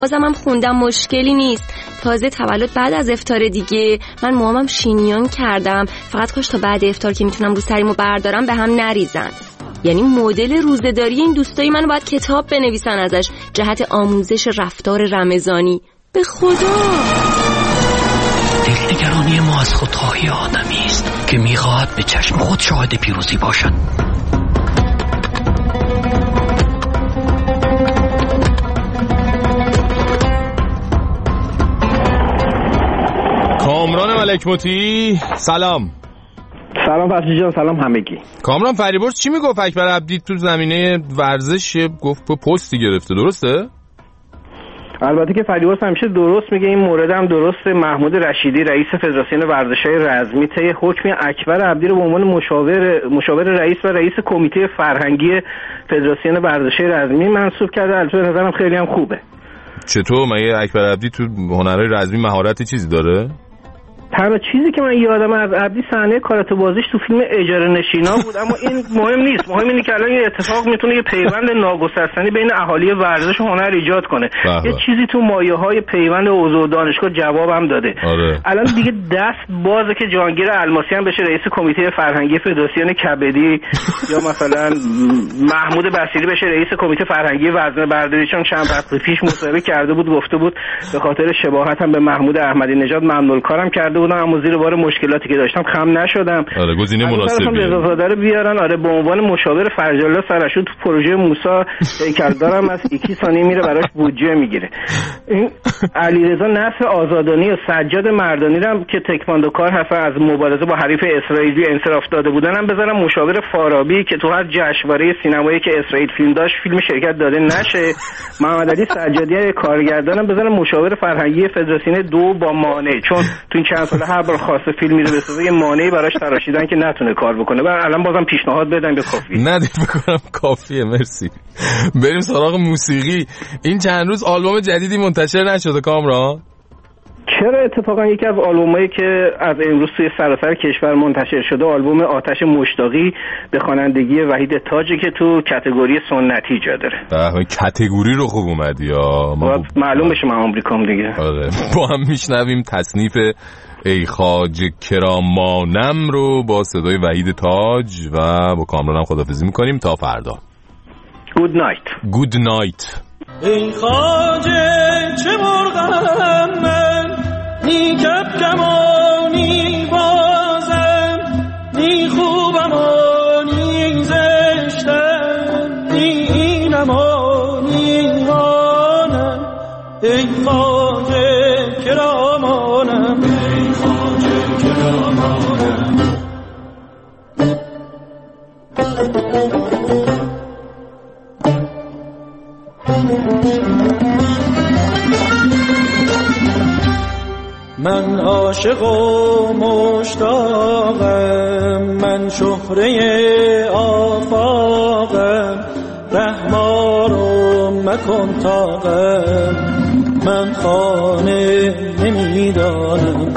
بازم هم خوندم مشکلی نیست. تازه تولد بعد از افطار دیگه. من موامم شینیان کردم، فقط کاش تا بعد افطار که میتونم رو سریمو بردارم به هم نریزن. یعنی مدل روزه‌داری این دوستای منو باید کتاب بنویسن ازش، جهت آموزش رفتار رمضانی. به خدا دلنگرانی ما از خودخواهی آدمی است که میخواهد به چشم خود شاهد پیروزی باشد. کامران ملک موتی، سلام. سلام فرشید جان، سلام همگی. کامران فریبرز چی میگفت اکبر عبدی تو زمینه ورزش؟ گفت پستی گرفته، درسته؟ البته که فریبرز همیشه درست میگه، این مورد هم درسته. محمود رشیدی رئیس فدراسیون ورزش‌های رزمی طی حکم اکبر عبدی رو به عنوان مشاور رئیس و رئیس کمیته فرهنگی فدراسیون ورزش‌های رزمی منصوب کرده. البته به نظرم خیلی هم خوبه. چطور؟ مگه اکبر عبدی تو هنرهای رزمی مهارتی چیزی داره؟ تنها چیزی که من یادم از عبدی صحنه کاراتو بازیش تو فیلم اجاره نشینا بود، اما این مهم نیست. مهم اینه که الان یه اتفاق میتونه یه پیوند ناگسستنی بین اهالی ورزش و هنر ایجاد کنه. یه چیزی تو مایه‌های پیوند حوزه دانشگاه جوابم داده. الان دیگه دست بازه که جهانگیر الماسیان بشه رئیس کمیته فرهنگی فدراسیون کبدی یا مثلا محمود بصیری بشه رئیس کمیته فرهنگی وزنه‌برداری، چون چند وقت پیش مصاحبه کرده بود، گفته بود به خاطر شباهت هم به محمود احمدی نژاد ممنون کارم کرده بودم، اما زیر بار مشکلاتی که داشتم خم نشدم. آره گزینه مناسبیه. رضازاده رو بیارن، آره به عنوان مشاور فرجالله سرشون تو پروژه موسی هیکلدارم از 2 ثانیه میره براش بودجه میگیره. این علیرضا نصر آزادانی و سجاد مردانی رو که تکواندوکار هستن، از مبارزه با حریف اسرائیلی انصراف داده بودن، هم بذارم مشاور فارابی که تو هر جشنواره سینمایی که اسرائیل فیلم داشت فیلم شرکت داده نشه. محمد علی سجادی کارگردانم بذارم مشاور فرهنگی فدراسیون 2 با مانع، چون تو این چند سال هر بار خواسته فیلم میره بسازه یه مانعی براش تراشیدن که نتونه کار بکنه. بعد الان بازم پیشنهاد بدم به کافی ندید بکنم کافیه. مرسی. بریم سراغ موسیقی. این چند روز آلبوم جدیدی منتشر نشده کامران؟ چرا؟ اتفاقا یکی از آلبومایی که از امروز توی سراسر کشور منتشر شده آلبوم آتش مشتاقی به خوانندگی وحید تاجی که تو کاتگوری سنتی جا داره. کاتگوری رو خوب اومدی یا معلوم بشه من آمریکام دیگه. آره با هم میشنویم تصنیف ای خواجه کرامانم رو با صدای وحید تاج و با کامرانم خداحافظی میکنیم تا فردا. گود نایت. گود نایت. ای خواجه چه مرغم من، نی کمانی بازم، نی خوبم و نی زشتم، نی نمانی مانم. ای خواجه کرامانم، ای خواجه کرامانم. من عاشق و مشتاقم، من شهره آفاقم، رحمارم مکن طاقم، من خانه نمیدانم.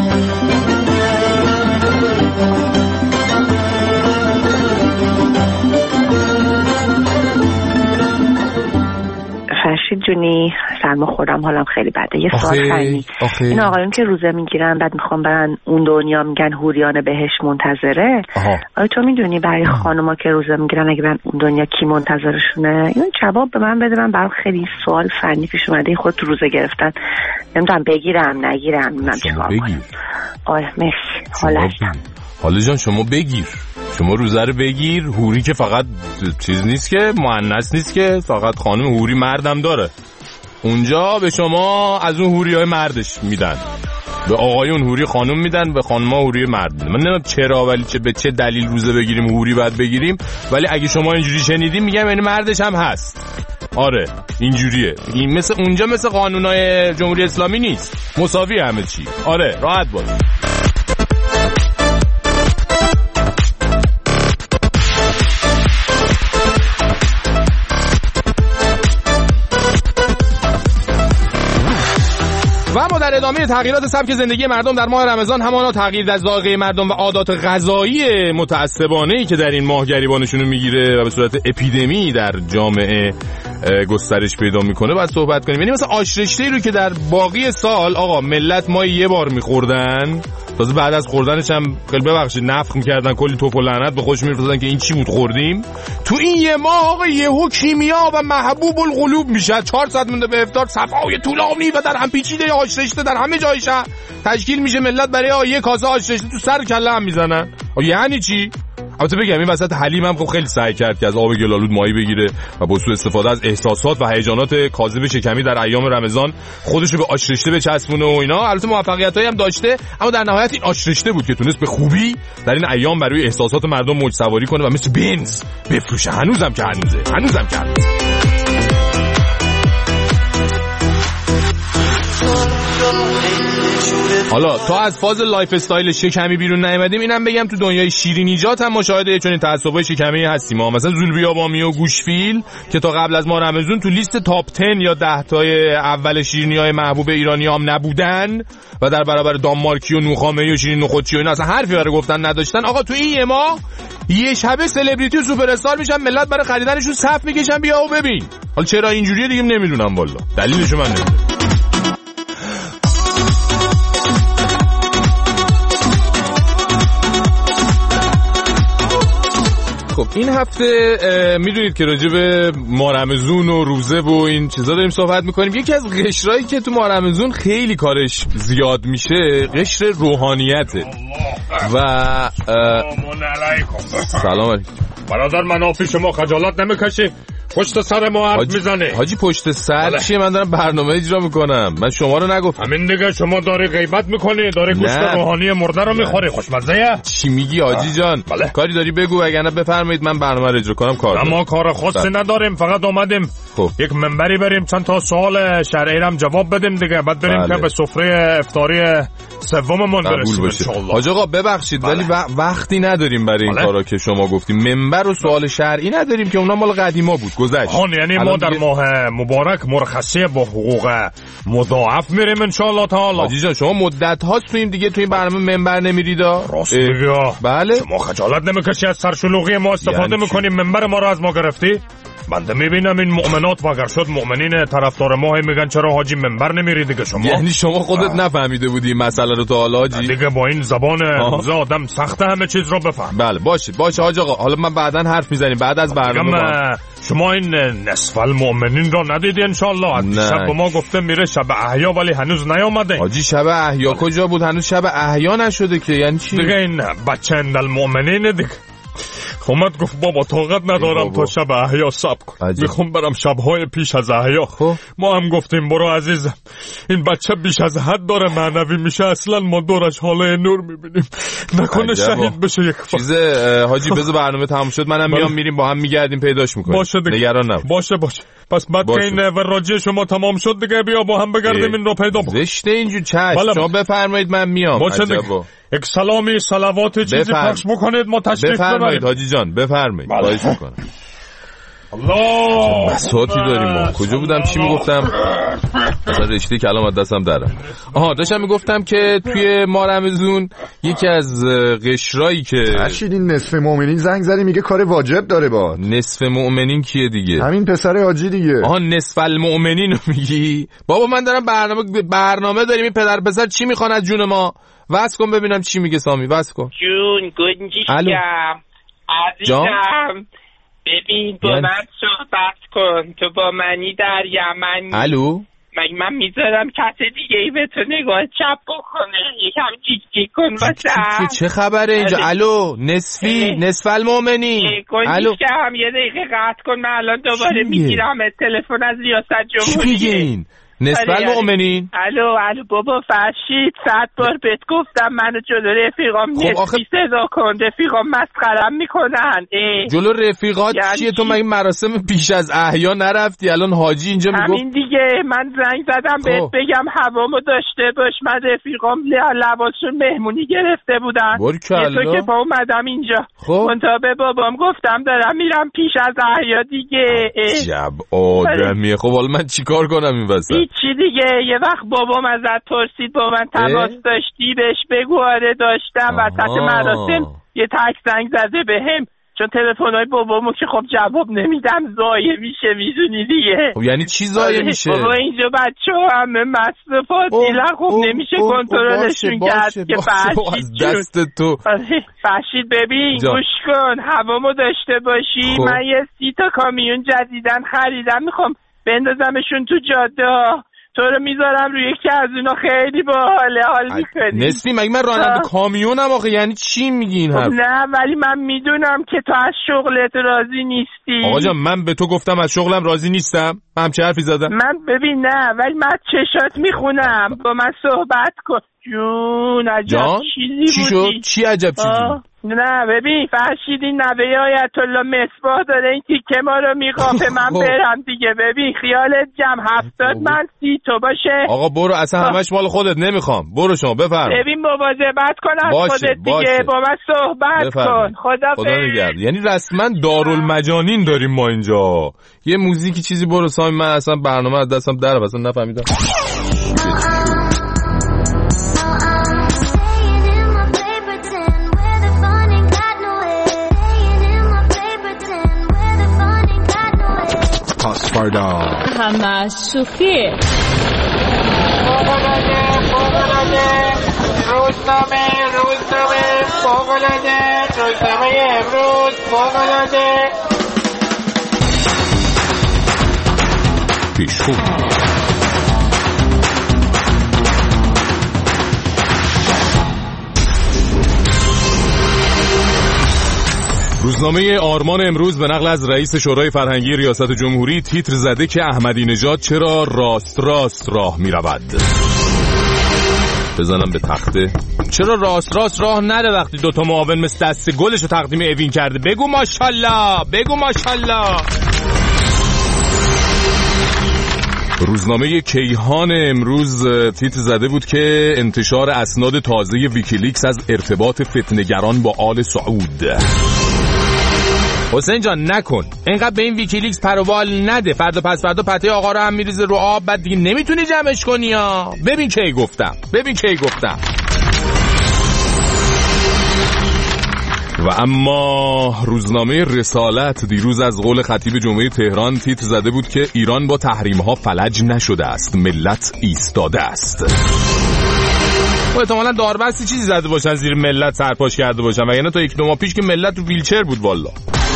فرشید جونی سلام، خودم حالم خیلی بده. یه سوال فنی. این آقایون که روزه میگیرن بعد میخوام برن اون دنیا، میگن حوریان بهشت منتظره. آیا تو میدونی برای خانوما که روزه میگیرن اگه برن اون دنیا کی منتظرشونه؟ اینو جواب به من بده. من برام خیلی سوال فنی پیش اومده. خود تو روزه گرفتن نمیدونم بگیرم نگیرم، من چیکار کنم؟ آره مرسی. حالا جان شما بگیر، شما روزه رو بگیر. حوری که فقط چیز نیست که مؤنث نیست که فقط خانم حوری مردم داره. اونجا به شما از اون حوری‌های مردش میدن، به آقایون حوری خانم میدن، به خانم‌ها حوری مرد میدن. من نمیدونم چرا ولی به چه دلیل روزه بگیریم حوری باید بگیریم، ولی اگه شما اینجوری شنیدین میگم یعنی مردش هم هست. آره اینجوریه. این مثل اونجا مثل قانونای جمهوری اسلامی نیست، مساوی همه چی. آره راحت باش. و ما در ادامه تغییرات سبک زندگی مردم در ماه رمضان همانا تغییر در ذائقه مردم و عادات غذایی متعصبانه‌ای که در این ماه گریبانشون رو میگیره و به صورت اپیدمی در جامعه گسترش پیدا میکنه باید صحبت کنیم. یعنی مثلا آش رشته‌ای رو که در باقی سال آقا ملت ما یه بار میخوردن، تازه بعد از خوردنش هم خیلی ببخشید نفخ میکردن، کلی توپ و لعنت به خودش میفرستادن که این چی بود خوردیم. تو این یه ماه آقا یهو کیمیا و محبوب القلوب میشه. 4 ساعت مونده به افطار، صفای طولانی و در هم پیچیده آش رشته در همه جای شهر تشکیل میشه. ملت برای یه کاسه آش رشته تو سر کله هم میزنن. یعنی چی؟ البته بگم این وسط حلیم هم خب خیلی سعی کرد که از آب گلالود ماهی بگیره و با سوء استفاده از احساسات و هیجانات کاذب شکمی در ایام رمضان خودش رو به آش رشته بچسبونه و اینا. البته موفقیتایی هم داشته، اما در نهایت این آش رشته بود که تونست به خوبی در این ایام بر روی احساسات مردم موج سواری کنه و مثل بنز بفروشه. هنوزم که هنوزه. حالا تا از فاز لایف استایل شکمی بیرون نیومدیم، اینم بگم تو دنیای شیرینیجات هم مشاهده چنین تعصبای شکمی هستیم. مثلا زولبیابامی و گوشفیل که تا قبل از ما رمضان تو لیست تاپ 10 یا 10 تای اول شیرینی‌های محبوب ایرانی‌ها هم نبودن و در برابر دانمارکی و نوخامه‌ای و شیرین نخودچی و اینا اصلا حرفی برای گفتن نداشتن. آقا تو این یه ماه یه شبه سلبریتی و سوپر استار میشن، ملت برای خریدنشون صف میکشن. بیا و ببین. حالا چرا اینجوریه دیگه نمیدونم والله، دلیلش من نمیدونم. خب این هفته میدونید که راجع به ماه رمضان و روزه و این چیزا داریم صحبت میکنیم. یکی از قشرایی که تو ماه رمضان خیلی کارش زیاد میشه قشر روحانیته. و سلام علیکم برادر، منافی شما خجالت نمیکشی؟ پشت سر ما حرف میزنه. حاجی پشت سر چیه؟ من دارم برنامه اجرا میکنم، من شما رو نگفتم. همین دیگه، شما داری غیبت میکنی، داری گوشت روحانی مرده رو میخوری. خوشمزه. چی میگی حاجی جان؟ کاری داری بگو، وگرنه بفرمایید من برنامه رو اجرا کنم. کار ما کار خاصی نداریم، فقط اومدیم یک منبری بریم چند تا سوال شرعی هم جواب بدیم دیگه، بعد بریم که به سفره افطاری سوممون برسیم ان شاء الله. حاج آقا ببخشید ولی وقتی نداریم برای این کارا که شما گفتیم. منبر و سوال شرعی نداریم که اونا مال قدیما بود، گذشت. یعنی ما در ماه مبارک مرخصی با حقوق مضاعف میریم ان شاء الله تعالی. حاجی جان شما مدت هاست تو این دیگه تو این برنامه منبر نمیرید؟ راست میگی. بله. شما خجالت نمیکشی از سرشلوغی ما استفاده میکنی، منبر ما رو از ما گرفتی؟ بنده میبینم این مؤمنات و اگر شد مؤمنین طرفدار ما میگن چرا حاجی منبر نمیری دیگه شما؟ یعنی شما خودت نفهمیده بودی مسئله رو تا حالا حاجی؟ دیگه با این زبان روزه آدم سخته همه چیز رو بفهم. بله باشه حاج آقا، حالا من بعداً حرف میزنیم بعد از برنامه. شما این نصف المؤمنین رو ندیدی ان شاء الله؟ از شب ما گفته میره شب احیا ولی هنوز نیامده. حاجی شب احیا کجا بود؟ هنوز شب احیا نشده که. یعنی چی؟ دیگه این بچه المؤمنین دیگه اومد گفت بابا طاقت ندارم تا شب احیا صبر کن، میخوام برم شبهای پیش از احیا. ما هم گفتیم برو عزیزم، این بچه بیش از حد داره معنوی میشه، اصلا ما دورش حاله نور میبینیم، نکنه شهید بشه یک وقت. چیز حاجی بذار برنامه تموم شد منم میام میریم با هم میگردیم پیداش میکنیم. باشه دیگه، نگران نباش. باشه پس بعد که این وراجی شما تمام شد دیگه بیا با هم بگردیم این رو پیدا کنیم. زشته اینجور. چشم شما بفرمایید من میام. باشه دیگه، یک سلامی صلوات چیزی پخش بکنید ما تشریف بفرمایید حاجی جان بفرمایید. خواهش میکنم. الله بساطی داریم ما. کجا بودم چی میگفتم؟ مثلا رشته کلام از دستم درم. داشتم میگفتم که توی ماه رمضان یکی از قشرایی که این نصف مؤمنین زنگ زدی میگه کار واجب داره. با نصف مؤمنین کیه دیگه؟ همین پسر حاجی دیگه. نصف المؤمنین رو میگی؟ بابا من دارم برنامه داریم. این پدر پسر چی میخوان از جون ما؟ واسه کن ببینم چی میگه سامی. واسه کن جون گنجیشم عزیزم، ببین با من صحبت کن، تو با منی در یمنی. الو من میذارم کس دیگه ای به تو نگاه چپ بکنه، یکم جیک جیک کن واسه. چه خبره اینجا؟ الو نصف المؤمنین. الو هم یه دقیقه قطع کن، من الان دوباره میگیرم تلفن از ریاست جمهوری. چی میگین؟ نصف المؤمنین. الو بابا فرشید 100 بار بهت گفتم منو جلو رفیقام نصفی صدا کن، رفیقام مسخرم میکنن. جلو رفیقات چیه؟ تو مگه مراسم پیش از احیا نرفتی؟ الان حاجی اینجا میگفت همین دیگه. من زنگ زدم بهت بگم هوامو داشته باش، من رفیقام لباسشون مهمونی گرفته بودن، تو که پا اومدم اینجا منتابه بابام گفتم دارم میرم پیش از احیا دیگه. جب آدمیه. خب حالا من چیکار کنم این وسط؟ هیچی دیگه. یه وقت بابام ازت پرسید با من تماس داشتی؟ بهش بگو آره داشتم. وسط مراسم یه تک زنگ زده بهم، چون تلفن‌های بابامو که خب جواب نمیدم ضایع میشه، میدونی دیگه. خب یعنی چی ضایع میشه؟ بابا اینجا بچه‌ها همه مصرف دیلن، خب نمیشه کنترلشون کرد که فرشید دست تو. فرشید ببین گوش کن، هوامو داشته باشی. من یه 30 تا کامیون جدیدن خریدم، میخوام بندازمشون تو جاده. تو رو میذارم روی یکی از اونا، خیلی باحاله، حال میکنی. نسبی مگه من راننده کامیونم آخه؟ یعنی چی میگی این حرف؟ نه ولی من میدونم که تو از شغلت راضی نیستی. آقا جان من به تو گفتم از شغلم راضی نیستم؟ من همچه حرفی زدم؟ من ببین نه، ولی من چشات میخونم، با من صحبت کن. جون عجب چیزی بودی. چی عجب چیزی؟ نه ببین فرشید، این نوه آیت الله مصباح داره این تیکه ما رو میقافه. من برم دیگه. ببین خیالت جمع 70 من 30 تو باشه. آقا برو، اصلا همش مال خودت، نمیخوام. برو شما بفرم. ببین مواظبت کن از خودت دیگه. با من صحبت کن. خدا نگهدار. یعنی رسما دارالمجانین داریم ما اینجا. یه موزیکی چیزی برو سامی، من اصلا برنامه از دستم در اصلا نفهمیدم. همه شوخیه. روزنامه فوق‌العاده، روزنامه امروز فوق‌العاده. پیشخون روزنامه آرمان امروز به نقل از رئیس شورای فرهنگی ریاست جمهوری تیتر زده که احمدی نژاد چرا راست راست راه می رود. بزنم به تخته. چرا راست راست راه نره وقتی دوتا معاون مثل دست گلش رو تقدیم اوین کرده؟ بگو ماشالله، بگو ماشالله. روزنامه کیهان امروز تیتر زده بود که انتشار اسناد تازه ویکیلیکس از ارتباط فتنه‌گران با آل سعود. حسین جان نکن، اینقدر به این ویکیلیکس پروبال نده. فردا پس فردا پته آقا رو هم میریزه رو آب، بعد دیگه نمیتونی جمعش کنی ها. ببین کی گفتم. و اما روزنامه رسالت دیروز از قول خطیب جمعه تهران تیتر زده بود که ایران با تحریم‌ها فلج نشده است، ملت ایستاده است. و احتمالاً داربستی چیزی زده باشن زیر ملت سرپاش کرده باشن، وگرنه تا 1-2 ماه پیش که ملت تو ویلچر بود والا.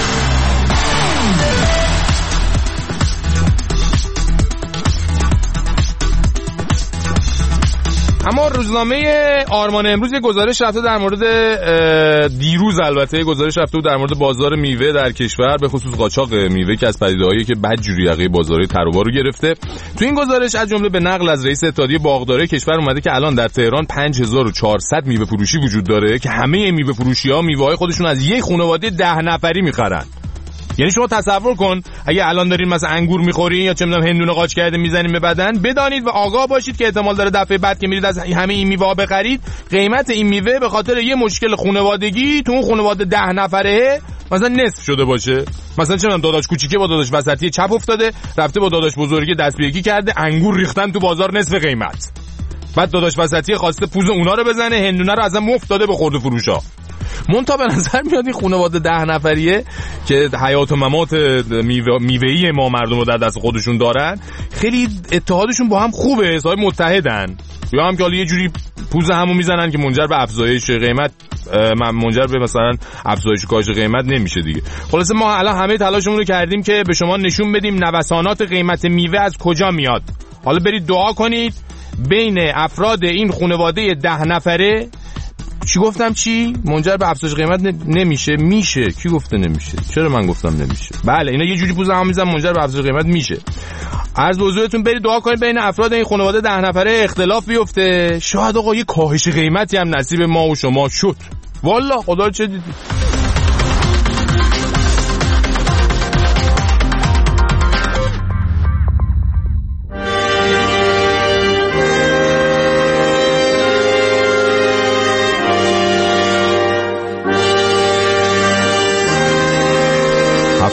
اما روزنامه آرمان امروز یه گزارش رفته در مورد دیروز، البته گزارش رفته در مورد بازار میوه در کشور، به خصوص قاچاق میوه که از پدیده‌هایی که بدجوری یقه بازارهای تروبار رو گرفته. تو این گزارش از جمله به نقل از رئیس اتحادیه باغداری کشور اومده که الان در تهران 5400 میوه فروشی وجود داره که همه میوه فروشی‌ها میوه‌های خودشون از یک خانواده 10 نفری می‌خرن. یعنی شما تصور کن اگه الان دارین مثلا انگور میخورین یا چه میدونم هندونه قاچ کرده میزنین به بدن، بدانید و آگاه باشید که احتمال داره دفعه بعد که میرید از همه این میوه ها بخرید، قیمت این میوه به خاطر یه مشکل خانوادگی تو اون خانواده 10 نفره مثلا نصف شده باشه. مثلا چه میدونم داداش کوچیکه با داداش وسطی چپ افتاده، رفته با داداش بزرگی دست به یکی کرده، انگور ریختن تو بازار نصف قیمت. بعد داداش وسطی خواسته پوز اونا رو بزنه، هندونه رو ازم مفت داده به خرده فروشا. منتها به نظر میاد این خانواده 10 نفریه که حیات و ممات میوه‌ای ما مردم رو در دست خودشون دارن، خیلی اتحادشون با هم خوبه، صاحب متحدن، یا هم که حالا یه جوری پوز همو میزنن که منجر به افزایش قیمت، منجر به مثلا افزایش کاهش قیمت نمیشه دیگه. خلاصه ما الان همه تلاشمون رو کردیم که به شما نشون بدیم نوسانات قیمت میوه از کجا میاد. حالا برید دعا کنید بین افراد این خانواده 10 نفره چی گفتم چی؟ منجر به افزایش قیمت نمیشه. میشه. کی گفته نمیشه؟ چرا من گفتم نمیشه؟ بله اینا یه جوری پوز هم میزنن منجر به افزایش قیمت میشه. از حضورتون برید دعا کنید بین افراد این خانواده 10 نفره اختلاف بیفته، شاید آقا یه کاهش قیمتی هم نصیب ما و شما شد. والله خدا چه دیدی.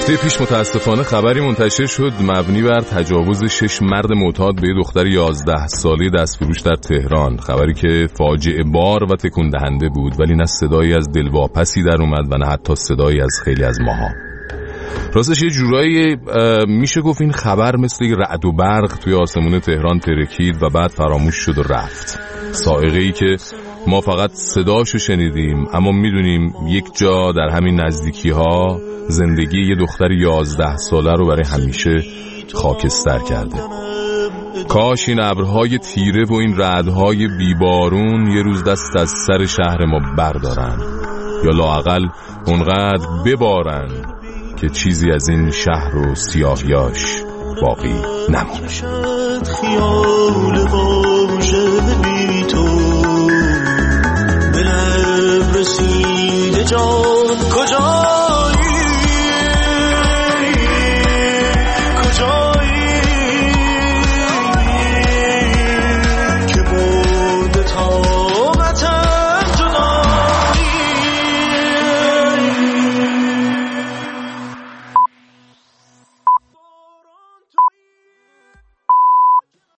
هفته پیش متاسفانه خبری منتشر شد مبنی بر تجاوز 6 مرد معتاد به دختر 11 ساله دستفروش در تهران. خبری که فاجعه بار و تکون دهنده بود، ولی نه صدایی از دلواپسی در اومد و نه حتی صدایی از خیلی از ماها. راستش یه جورایی میشه گفت این خبر مثل رعد و برق توی آسمون تهران ترکید و بعد فراموش شد و رفت. صاعقه‌ای که ما فقط صداشو شنیدیم، اما میدونیم یک جا در همین نزدیکی ها زندگی یه دختر 11 ساله رو برای همیشه خاکستر کرده. کاش این ابرهای تیره و این رعدهای بیبارون یه روز دست از سر شهر ما بردارن، یا لااقل اونقدر ببارن که چیزی از این شهر و سیاهیاش باقی نمونه. خیال واژه بی تو به لب رسیده جا